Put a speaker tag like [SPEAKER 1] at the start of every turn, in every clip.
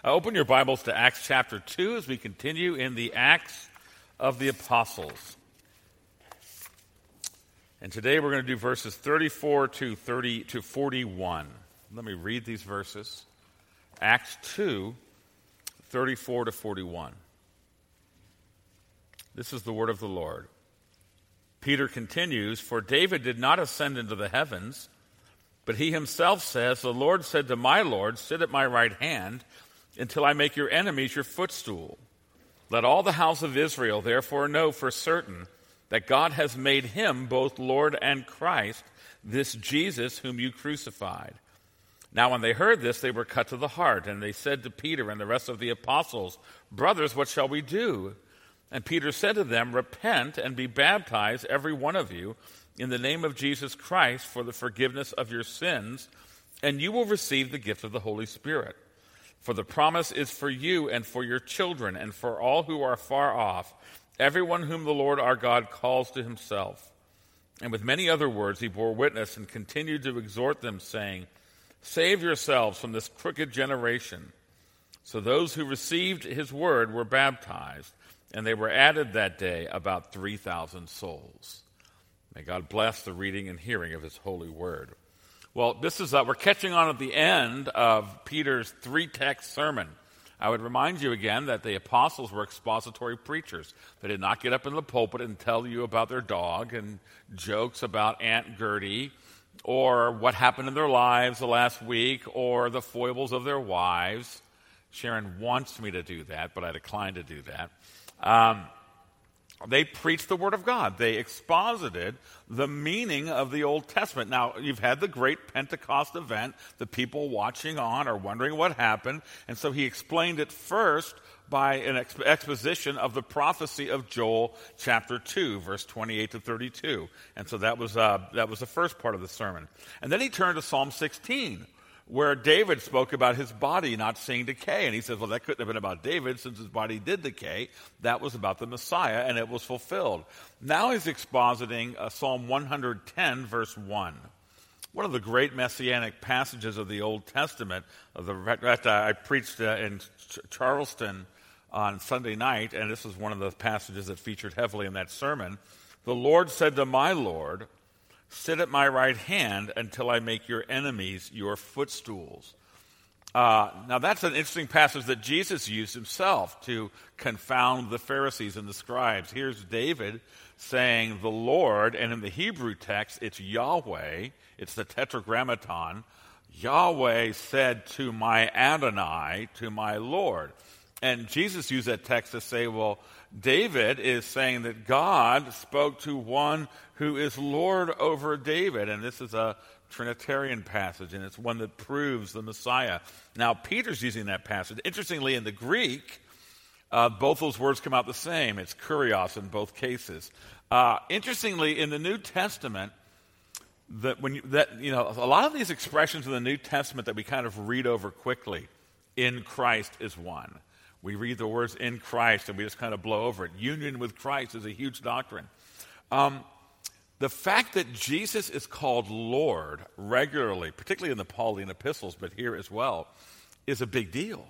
[SPEAKER 1] Open your Bibles to Acts chapter 2 as we continue in the Acts of the Apostles. And today we're going to do verses 34 to 41. Let me read these verses. Acts 2, 34 to 41. This is the word of the Lord. Peter continues, "For David did not ascend into the heavens, but he himself says, 'The Lord said to my Lord, sit at my right hand until I make your enemies your footstool.' Let all the house of Israel therefore know for certain that God has made him both Lord and Christ, this Jesus whom you crucified." Now when they heard this, they were cut to the heart, and they said to Peter and the rest of the apostles, "Brothers, what shall we do?" And Peter said to them, "Repent and be baptized, every one of you, in the name of Jesus Christ for the forgiveness of your sins, and you will receive the gift of the Holy Spirit. For the promise is for you and for your children and for all who are far off, everyone whom the Lord our God calls to himself." And with many other words he bore witness and continued to exhort them, saying, "Save yourselves from this crooked generation." So those who received his word were baptized, and they were added that day about 3,000 souls. May God bless the reading and hearing of his holy word. Well, this is we're catching on at the end of Peter's three-text sermon. I would remind you again that the apostles were expository preachers. They did not get up in the pulpit and tell you about their dog and jokes about Aunt Gertie or what happened in their lives the last week or the foibles of their wives. Sharon wants me to do that, but I decline to do that. They preached the Word of God. They exposited the meaning of the Old Testament. Now, you've had the great Pentecost event. The people watching on are wondering what happened. And so he explained it first by an exposition of the prophecy of Joel chapter 2, verse 28 to 32. And so that was the first part of the sermon. And then he turned to Psalm 16, where David spoke about his body not seeing decay. And he says, well, that couldn't have been about David since his body did decay. That was about the Messiah, and it was fulfilled. Now he's expositing Psalm 110, verse 1. One of the great messianic passages of the Old Testament. I preached in Charleston on Sunday night, and this was one of the passages that featured heavily in that sermon. "The Lord said to my Lord, sit at my right hand until I make your enemies your footstools." Now that's an interesting passage that Jesus used himself to confound the Pharisees and the scribes. Here's David saying the Lord, and in the Hebrew text it's Yahweh, it's the Tetragrammaton. Yahweh said to my Adonai, to my Lord. And Jesus used that text to say, well, David is saying that God spoke to one who is Lord over David. And this is a Trinitarian passage, and it's one that proves the Messiah. Now, Peter's using that passage. Interestingly, in the Greek, both those words come out the same. It's kurios in both cases. Interestingly, in the New Testament, a lot of these expressions in the New Testament that we kind of read over quickly, in Christ is one. We read the words in Christ and we just kind of blow over it. Union with Christ is a huge doctrine. The fact that Jesus is called Lord regularly, particularly in the Pauline epistles, but here as well, is a big deal.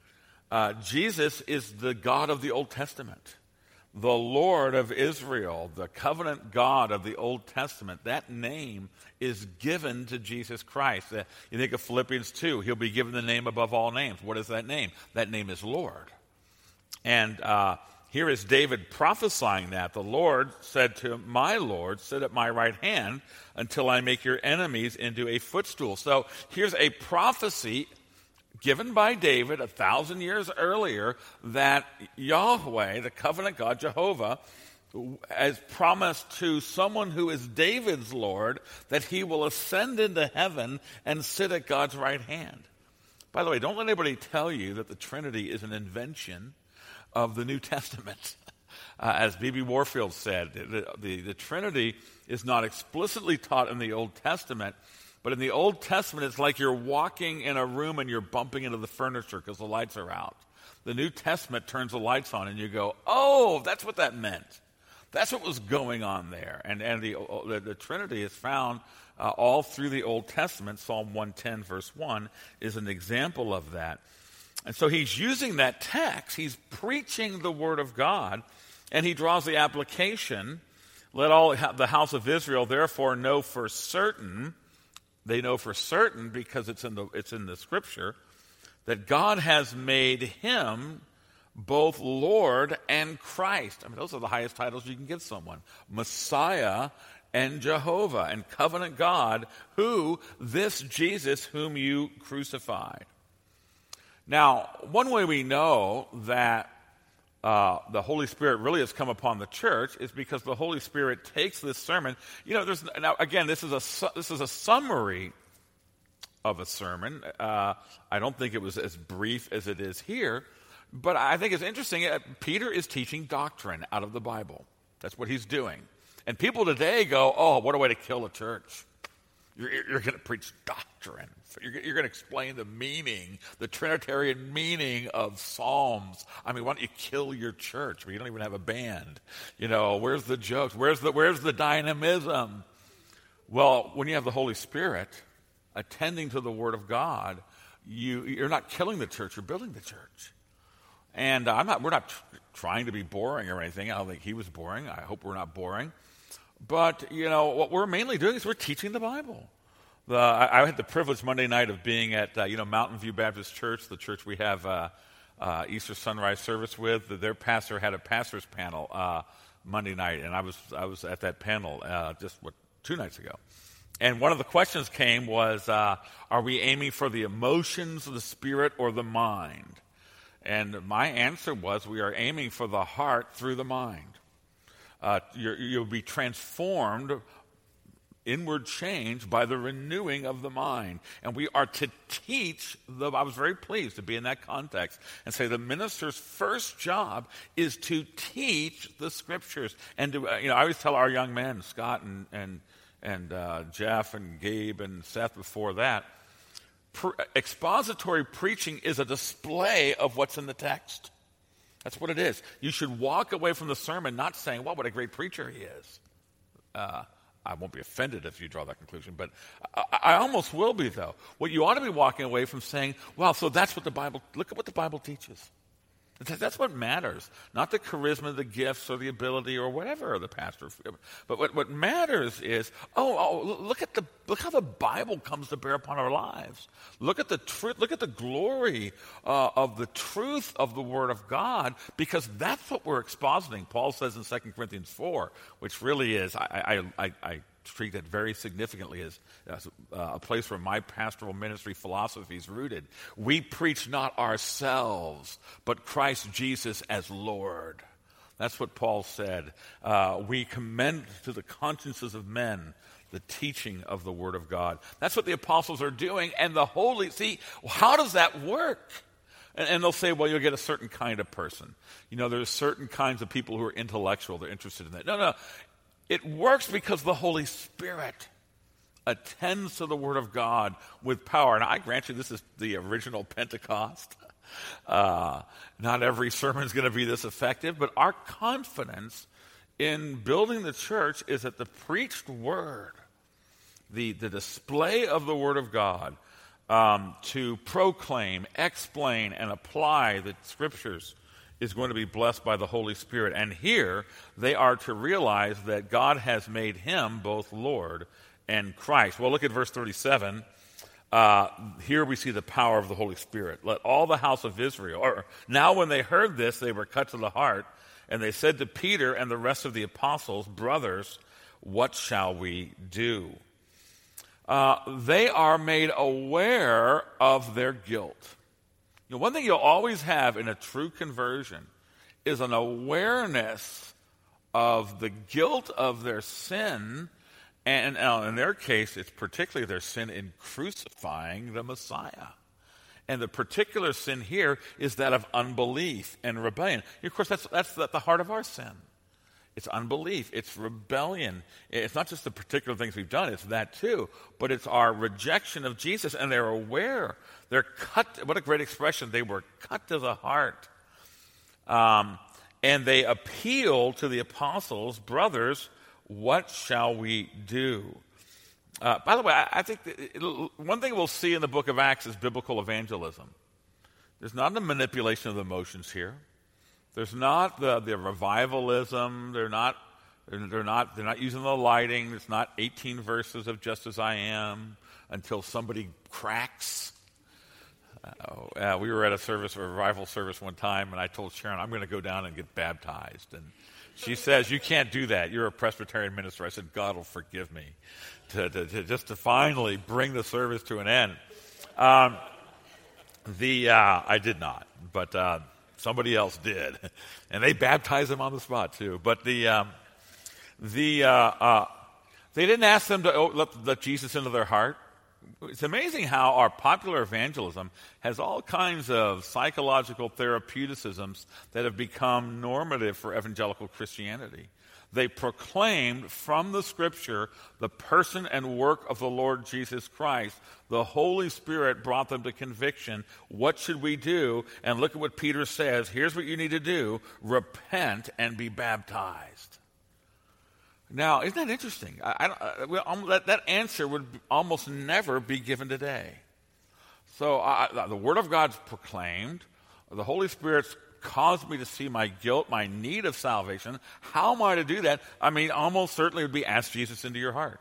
[SPEAKER 1] Jesus is the God of the Old Testament, the Lord of Israel, the covenant God of the Old Testament. That name is given to Jesus Christ. You think of Philippians 2, he'll be given the name above all names. What is that name? That name is Lord. And here is David prophesying that. The Lord said to my Lord, sit at my right hand until I make your enemies into a footstool. So here's a prophecy given by David 1,000 years earlier that Yahweh, the covenant God, Jehovah, has promised to someone who is David's Lord that he will ascend into heaven and sit at God's right hand. By the way, don't let anybody tell you that the Trinity is an invention of the New Testament. As B.B. Warfield said, the Trinity is not explicitly taught in the Old Testament, but in the Old Testament, it's like you're walking in a room and you're bumping into the furniture because the lights are out. The New Testament turns the lights on and you go, oh, that's what that meant. That's what was going on there. And the Trinity is found all through the Old Testament. Psalm 110, verse 1, is an example of that. And so he's using that text. He's preaching the word of God, and he draws the application. Let all the house of Israel therefore know for certain, they know for certain because it's in the scripture, that God has made him both Lord and Christ. I mean, those are the highest titles you can give someone. Messiah and Jehovah and covenant God, who this Jesus whom you crucified. Now, one way we know that the Holy Spirit really has come upon the church is because the Holy Spirit takes this sermon. Now again, this is a summary of a sermon. I don't think it was as brief as it is here, but I think it's interesting. Peter is teaching doctrine out of the Bible. That's what he's doing. And people today go, "Oh, what a way to kill a church! You're going to preach doctrine. You're going to explain the meaning, the Trinitarian meaning of Psalms. I mean, why don't you kill your church? You don't even have a band. Where's the jokes? Where's the dynamism?" Well, when you have the Holy Spirit attending to the Word of God, you're not killing the church. You're building the church. And we're not trying to be boring or anything. I don't think he was boring. I hope we're not boring. But, what we're mainly doing is we're teaching the Bible. I had the privilege Monday night of being at, Mountain View Baptist Church, the church we have Easter sunrise service with. Their pastor had a pastor's panel Monday night, and I was at that panel 2 nights ago. And one of the questions was, are we aiming for the emotions of the spirit or the mind? And my answer was, we are aiming for the heart through the mind. You'll be transformed, inward change, by the renewing of the mind. And we are to teach I was very pleased to be in that context and say the minister's first job is to teach the scriptures. And to, I always tell our young men, Scott and Jeff and Gabe and Seth before that, expository preaching is a display of what's in the text. That's what it is. You should walk away from the sermon not saying, "Well, what a great preacher he is." I won't be offended if you draw that conclusion, but I almost will be, though. What you ought to be walking away from saying, "Wow, so that's what look at what the Bible teaches." That's what matters. Not the charisma, the gifts, or the ability, or whatever the pastor. But what matters is, look how the Bible comes to bear upon our lives. Look at the truth. Look at the glory of the truth of the Word of God, because that's what we're expositing. Paul says in 2 Corinthians 4, which really is, I treat that very significantly as a place where my pastoral ministry philosophy is rooted. We preach not ourselves, but Christ Jesus as Lord. That's what Paul said. We commend to the consciences of men the teaching of the Word of God. That's what the apostles are doing. And how does that work? And they'll say, "Well, you'll get a certain kind of person. There's certain kinds of people who are intellectual. They're interested in that." No. It works because the Holy Spirit attends to the Word of God with power. And I grant you, this is the original Pentecost. Not every sermon is going to be this effective, but our confidence in building the church is that the preached Word, the display of the Word of God, to proclaim, explain, and apply the Scriptures is going to be blessed by the Holy Spirit. And here they are to realize that God has made him both Lord and Christ. Well, look at verse 37. Here we see the power of the Holy Spirit. Let all the house of Israel, now when they heard this, they were cut to the heart, and they said to Peter and the rest of the apostles, "Brothers, what shall we do?" They are made aware of their guilt. One thing you'll always have in a true conversion is an awareness of the guilt of their sin, and in their case, it's particularly their sin in crucifying the Messiah. And the particular sin here is that of unbelief and rebellion. Of course, that's at the heart of our sin. It's unbelief. It's rebellion. It's not just the particular things we've done. It's that too. But it's our rejection of Jesus, and they're aware. They're cut. What a great expression. They were cut to the heart. And they appeal to the apostles, "Brothers, what shall we do?" By the way, I think one thing we'll see in the book of Acts is biblical evangelism. There's not a manipulation of the emotions here. There's not the revivalism. They're not using the lighting. It's not 18 verses of just as I am until somebody cracks. We were at a revival service one time, and I told Sharon, I'm going to go down and get baptized. And she says, you can't do that. You're a Presbyterian minister. I said, God will forgive me to finally bring the service to an end. I did not, but somebody else did. And they baptized him on the spot, too. But they didn't ask them to let Jesus into their heart. It's amazing how our popular evangelism has all kinds of psychological therapeuticisms that have become normative for evangelical Christianity. They proclaimed from the Scripture the person and work of the Lord Jesus Christ. The Holy Spirit brought them to conviction. What should we do? And look at what Peter says. Here's what you need to do. Repent and be baptized. Now, isn't that interesting? That answer would almost never be given today. So the Word of God's proclaimed. The Holy Spirit's caused me to see my guilt, my need of salvation. How am I to do that? I mean, almost certainly would be ask Jesus into your heart.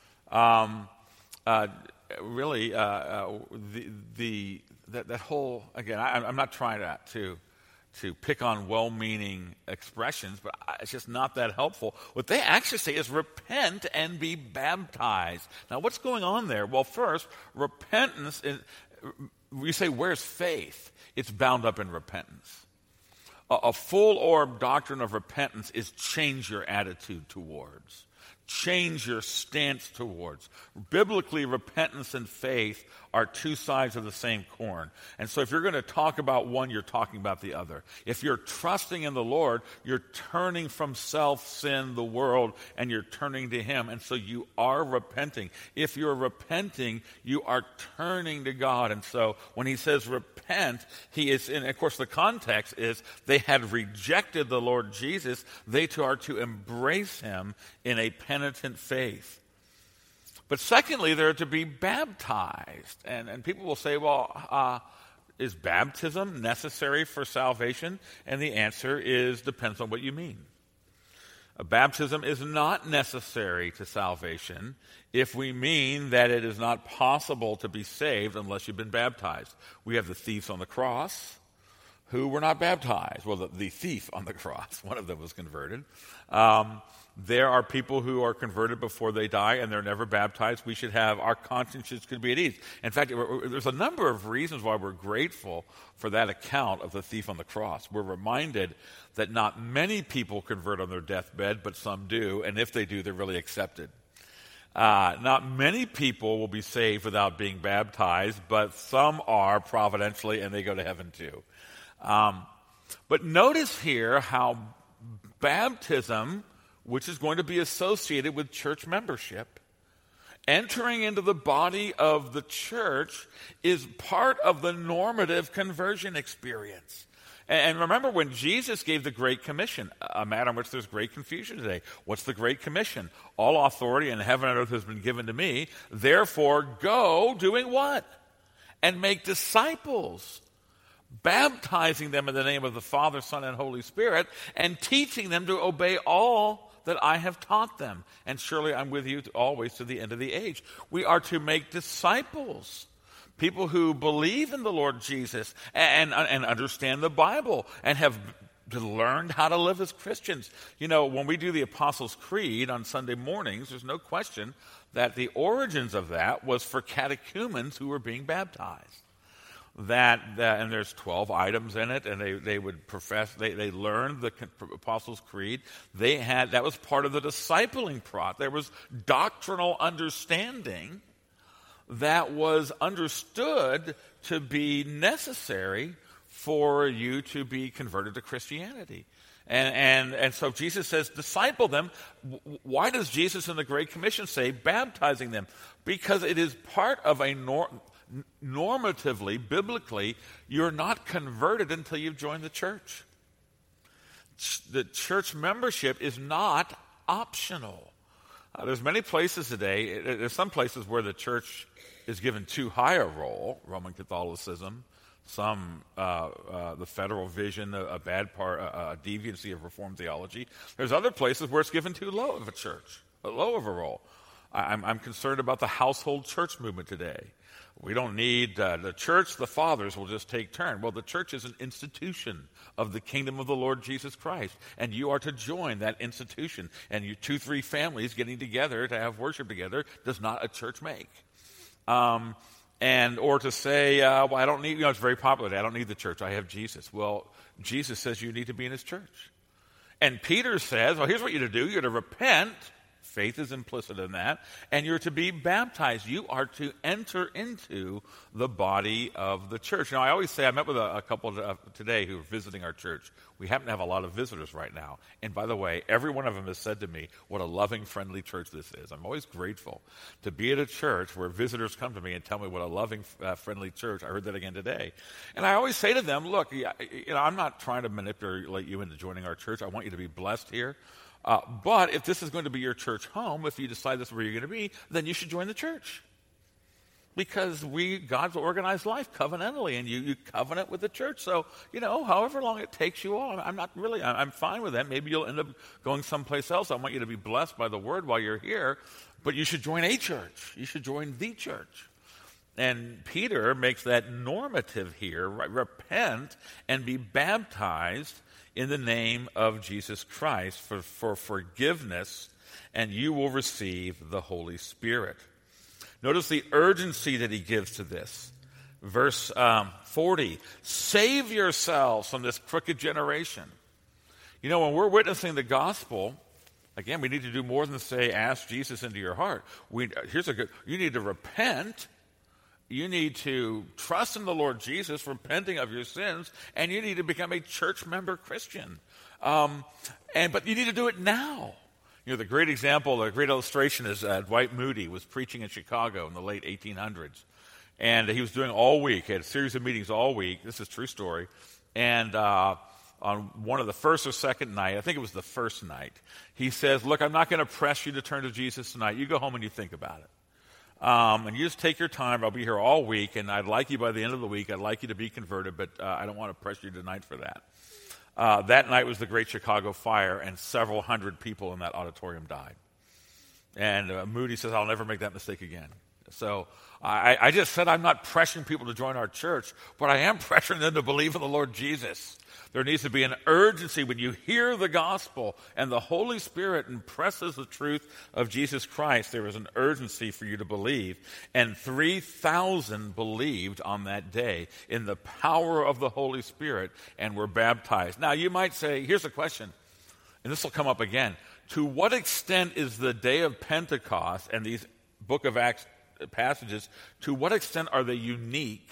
[SPEAKER 1] That whole, again, I'm not trying to pick on well-meaning expressions, but it's just not that helpful. What they actually say is repent and be baptized. Now, what's going on there? Well, first, repentance is, we say, where's faith? It's bound up in repentance. A full-orb doctrine of repentance is change your attitude towards. Change your stance towards. Biblically, repentance and faith are two sides of the same coin. And so if you're going to talk about one, you're talking about the other. If you're trusting in the Lord, you're turning from self, sin, the world, and you're turning to Him. And so you are repenting. If you're repenting, you are turning to God. And so when He says repent, He is, and of course the context is they had rejected the Lord Jesus. They too are to embrace Him in a penitent faith. But secondly, they're to be baptized. And people will say, well, is baptism necessary for salvation? And the answer is, depends on what you mean. Baptism is not necessary to salvation if we mean that it is not possible to be saved unless you've been baptized. We have the thieves on the cross who were not baptized. Well, the thief on the cross, one of them was converted. There are people who are converted before they die and they're never baptized. We should have, our consciences could be at ease. In fact, there's a number of reasons why we're grateful for that account of the thief on the cross. We're reminded that not many people convert on their deathbed, but some do, and if they do, they're really accepted. Not many people will be saved without being baptized, but some are providentially, and they go to heaven too. But notice here how baptism, which is going to be associated with church membership, entering into the body of the church is part of the normative conversion experience. And remember when Jesus gave the Great Commission, a matter on which there's great confusion today. What's the Great Commission? All authority in heaven and earth has been given to me. Therefore, go doing what? And make disciples, baptizing them in the name of the Father, Son, and Holy Spirit, and teaching them to obey all that I have taught them. And surely I'm with you always to the end of the age. We are to make disciples, people who believe in the Lord Jesus and understand the Bible and have learned how to live as Christians. You know, when we do the Apostles' Creed on Sunday mornings, there's no question that the origins of that was for catechumens who were being baptized. And there's 12 items in it, and they would profess, they learned the Apostles' Creed. That was part of the discipling process. There was doctrinal understanding that was understood to be necessary for you to be converted to Christianity. And so Jesus says, disciple them. Why does Jesus in the Great Commission say baptizing them? Because it is part of a normatively, biblically, you're not converted until you've joined the church. The church membership is not optional. There's many places today, there's some places where the church is given too high a role, Roman Catholicism, the federal vision, a bad part, a deviancy of Reformed theology. There's other places where it's given too low of a church, low of a role. I'm concerned about the household church movement today. We don't need the church, the fathers will just take turn. Well, the church is an institution of the kingdom of the Lord Jesus Christ, and you are to join that institution. And you 2-3 families getting together to have worship together does not a church make. Or to say, well, I don't need, it's very popular today, I don't need the church, I have Jesus. Well, Jesus says you need to be in his church. And Peter says, well, here's what you're to do. You're to repent. Faith is implicit in that. And you're to be baptized. You are to enter into the body of the church. Now, I always say, I met with a couple today who are visiting our church. We happen to have a lot of visitors right now. And by the way, every one of them has said to me what a loving, friendly church this is. I'm always grateful to be at a church where visitors come to me and tell me what a loving, friendly church. I heard that again today. And I always say to them, look, I'm not trying to manipulate you into joining our church. I want you to be blessed here. But if this is going to be your church home, if you decide this is where you're going to be, then you should join the church. Because God's organized life covenantally, and you covenant with the church. So, however long it takes you all, I'm fine with that. Maybe you'll end up going someplace else. I want you to be blessed by the word while you're here. But you should join a church. You should join the church. And Peter makes that normative here, right? Repent and be baptized in the name of Jesus Christ for forgiveness, and you will receive the Holy Spirit. Notice the urgency that he gives to this. Verse 40, save yourselves from this crooked generation. When we're witnessing the gospel, again, we need to do more than say, ask Jesus into your heart. You need to repent. You need to trust in the Lord Jesus, repenting of your sins, and you need to become a church member Christian. But you need to do it now. The great example, the great illustration is Dwight Moody was preaching in Chicago in the late 1800s. And he was doing all week. He had a series of meetings all week. This is a true story. And on one of the first or second night, I think it was the first night, he says, look, I'm not going to press you to turn to Jesus tonight. You go home and you think about it. And you just take your time. I'll be here all week, and I'd like you by the end of the week, I'd like you to be converted, but I don't want to press you tonight for that. That night was the Great Chicago Fire, and several hundred people in that auditorium died. And Moody says, I'll never make that mistake again. So I just said I'm not pressuring people to join our church, but I am pressuring them to believe in the Lord Jesus. There needs to be an urgency when you hear the gospel and the Holy Spirit impresses the truth of Jesus Christ. There is an urgency for you to believe. And 3,000 believed on that day in the power of the Holy Spirit and were baptized. Now, you might say, here's a question, and this will come up again. To what extent is the day of Pentecost and these Book of Acts passages, to what extent are they unique?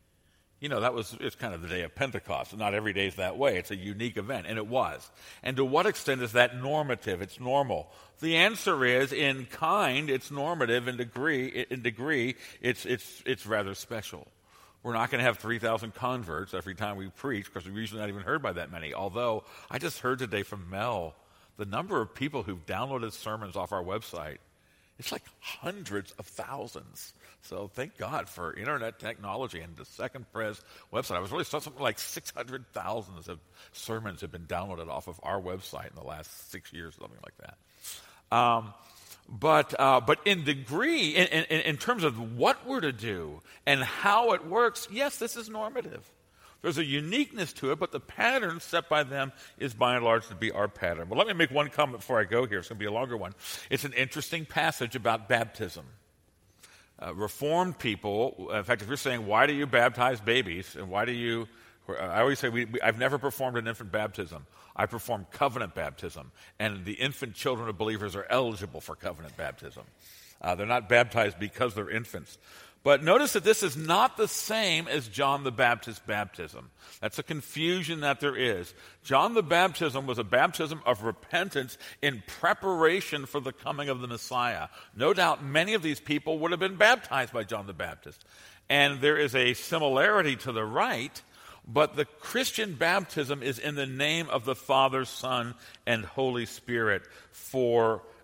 [SPEAKER 1] It's kind of the day of Pentecost, and not every day is that way. It's a unique event, and it was. And to what extent is that normative? It's normal. The answer is, in kind, it's normative. In degree, it's rather special. We're not going to have 3,000 converts every time we preach, because we're usually not even heard by that many. Although, I just heard today from Mel, the number of people who've downloaded sermons off our website, it's like hundreds of thousands. So thank God for internet technology and the Second Pres website. I was really something like 600,000 of sermons have been downloaded off of our website in the last 6 years, something like that. But in degree, in terms of what we're to do and how it works, yes, this is normative. There's a uniqueness to it, but the pattern set by them is by and large to be our pattern. But let me make one comment before I go here. It's going to be a longer one. It's an interesting passage about baptism. Reformed people, in fact, if you're saying, why do you baptize babies? And why do you, I always say, I've never performed an infant baptism. I perform covenant baptism. And the infant children of believers are eligible for covenant baptism. They're not baptized because they're infants. But notice that this is not the same as John the Baptist's baptism. That's a confusion that there is. John the Baptism was a baptism of repentance in preparation for the coming of the Messiah. No doubt many of these people would have been baptized by John the Baptist. And there is a similarity to the rite, but the Christian baptism is in the name of the Father, Son, and Holy Spirit for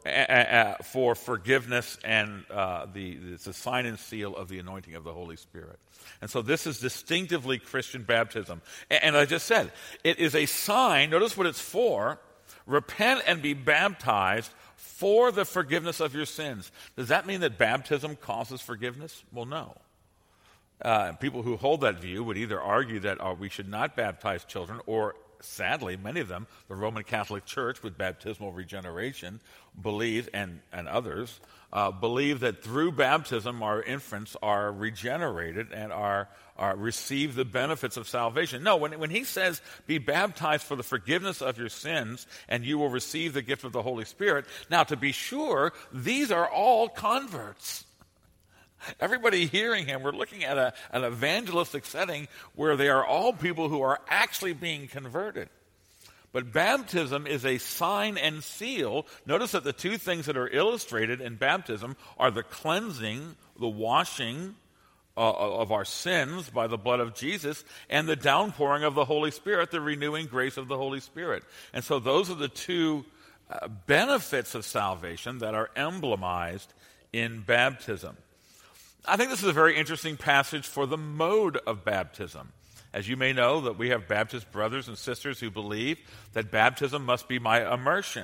[SPEAKER 1] for forgiveness, and it's a sign and seal of the anointing of the Holy Spirit. And so this is distinctively Christian baptism. And I just said, it is a sign. Notice what it's for. Repent and be baptized for the forgiveness of your sins. Does that mean that baptism causes forgiveness? Well, no. People who hold that view would either argue that we should not baptize children, or sadly, many of them, the Roman Catholic Church with baptismal regeneration, believe, and others, believe that through baptism our infants are regenerated and are receive the benefits of salvation. No, when he says, be baptized for the forgiveness of your sins and you will receive the gift of the Holy Spirit, now to be sure, these are all converts. Everybody hearing him, we're looking at an evangelistic setting where they are all people who are actually being converted. But baptism is a sign and seal. Notice that the two things that are illustrated in baptism are the cleansing, the washing of our sins by the blood of Jesus, and the downpouring of the Holy Spirit, the renewing grace of the Holy Spirit. And so those are the two benefits of salvation that are emblemized in baptism. I think this is a very interesting passage for the mode of baptism. As you may know, that we have Baptist brothers and sisters who believe that baptism must be by immersion.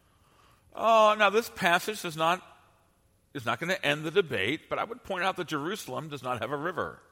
[SPEAKER 1] Oh, now this passage is not going to end the debate, but I would point out that Jerusalem does not have a river.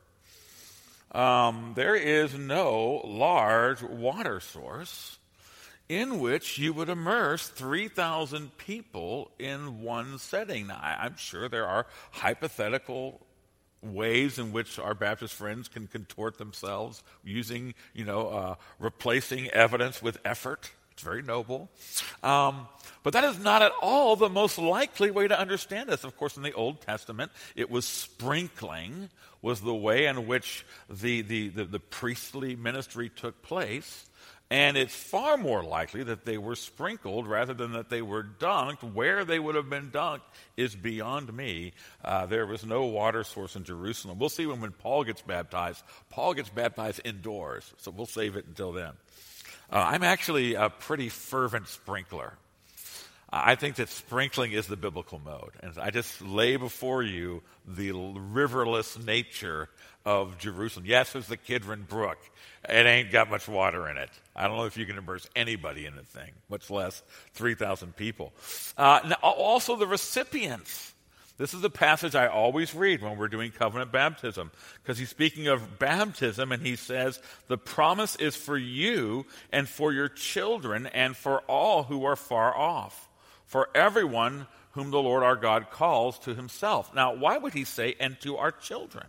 [SPEAKER 1] There is no large water source in which you would immerse 3,000 people in one setting. Now, I'm sure there are hypothetical ways in which our Baptist friends can contort themselves using, replacing evidence with effort. It's very noble. But that is not at all the most likely way to understand this. Of course, in the Old Testament, it was sprinkling was the way in which the priestly ministry took place. And it's far more likely that they were sprinkled rather than that they were dunked. Where they would have been dunked is beyond me. There was no water source in Jerusalem. We'll see when Paul gets baptized. Paul gets baptized indoors, so we'll save it until then. I'm actually a pretty fervent sprinkler. I think that sprinkling is the biblical mode. And I just lay before you the riverless nature of Jerusalem. Yes, there's the Kidron Brook. It ain't got much water in it. I don't know if you can immerse anybody in the thing, much less 3,000 people. Now, also the recipients. This is a passage I always read when we're doing covenant baptism, because he's speaking of baptism and he says, the promise is for you and for your children and for all who are far off, for everyone whom the Lord our God calls to himself. Now, why would he say, and to our children?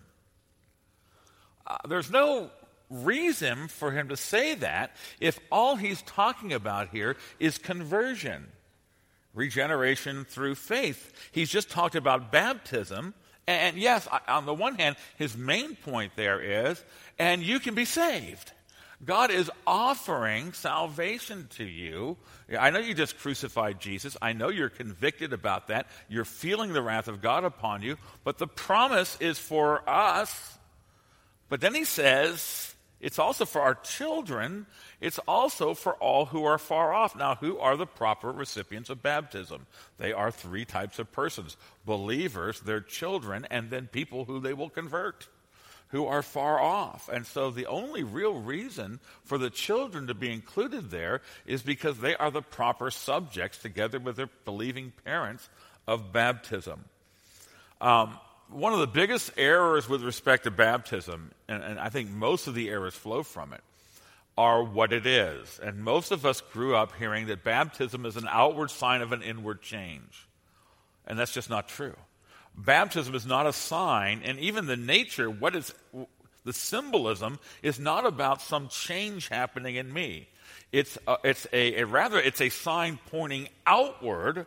[SPEAKER 1] There's no reason for him to say that if all he's talking about here is conversion, regeneration through faith. He's just talked about baptism. And yes, on the one hand, his main point there is, and you can be saved. God is offering salvation to you. I know you just crucified Jesus. I know you're convicted about that. You're feeling the wrath of God upon you. But the promise is for us. But then he says, it's also for our children. It's also for all who are far off. Now, who are the proper recipients of baptism? They are three types of persons: believers, their children, and then people who they will convert, who are far off. And so the only real reason for the children to be included there is because they are the proper subjects, together with their believing parents, of baptism. One of the biggest errors with respect to baptism, and I think most of the errors flow from it, are what it is. And most of us grew up hearing that baptism is an outward sign of an inward change. And that's just not true. Baptism is not a sign, and even the nature, the symbolism is not about some change happening in me. It's a sign pointing outward.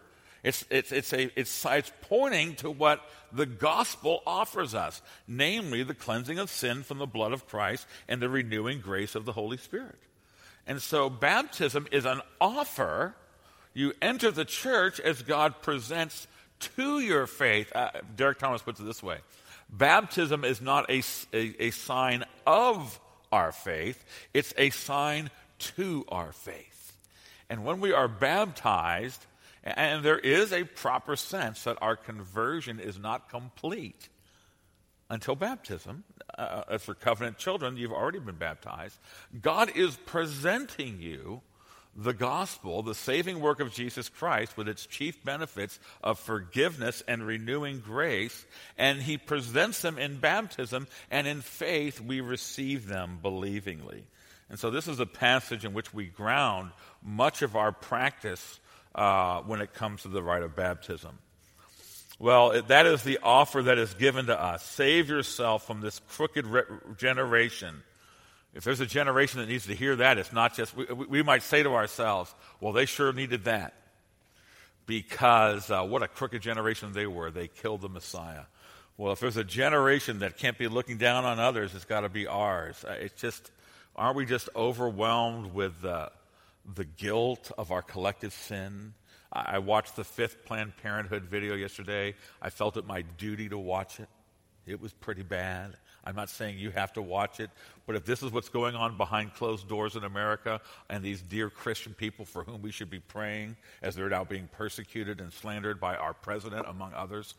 [SPEAKER 1] It's pointing to what the gospel offers us, namely the cleansing of sin from the blood of Christ and the renewing grace of the Holy Spirit. And so baptism is an offer. You enter the church as God presents to your faith. Derek Thomas puts it this way: baptism is not a sign of our faith, it's a sign to our faith. And when we are baptized, And there is a proper sense that our conversion is not complete until baptism. As for covenant children, you've already been baptized. God is presenting you the gospel, the saving work of Jesus Christ, with its chief benefits of forgiveness and renewing grace, and he presents them in baptism, and in faith we receive them believingly. And so this is a passage in which we ground much of our practice when it comes to the rite of baptism. Well, that is the offer that is given to us. Save yourself from this crooked generation. If there's a generation that needs to hear that, it's not just, we might say to ourselves, well, they sure needed that. Because what a crooked generation they were. They killed the Messiah. Well, if there's a generation that can't be looking down on others, it's got to be ours. It's just, aren't we just overwhelmed with the guilt of our collective sin? I watched the 5th Planned Parenthood video yesterday. I felt it my duty to watch it. It was pretty bad. I'm not saying you have to watch it, but if this is what's going on behind closed doors in America, and these dear Christian people for whom we should be praying as they're now being persecuted and slandered by our president, among others,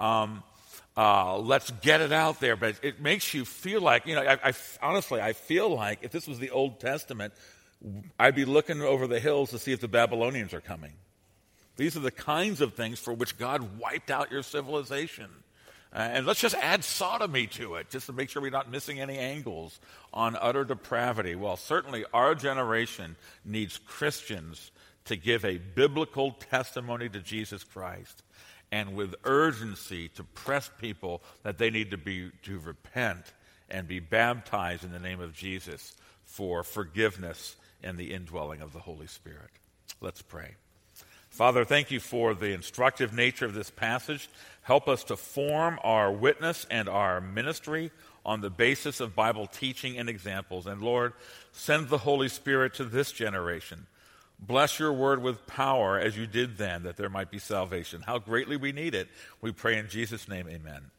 [SPEAKER 1] let's get it out there. But it makes you feel like, honestly, I feel like if this was the Old Testament, I'd be looking over the hills to see if the Babylonians are coming. These are the kinds of things for which God wiped out your civilization. And let's just add sodomy to it, just to make sure we're not missing any angles on utter depravity. Well, certainly our generation needs Christians to give a biblical testimony to Jesus Christ, and with urgency to press people that they need to repent and be baptized in the name of Jesus for forgiveness and the indwelling of the Holy Spirit. Let's pray. Father, thank you for the instructive nature of this passage. Help us to form our witness and our ministry on the basis of Bible teaching and examples. And Lord, send the Holy Spirit to this generation. Bless your word with power as you did then, that there might be salvation. How greatly we need it. We pray in Jesus' name, amen.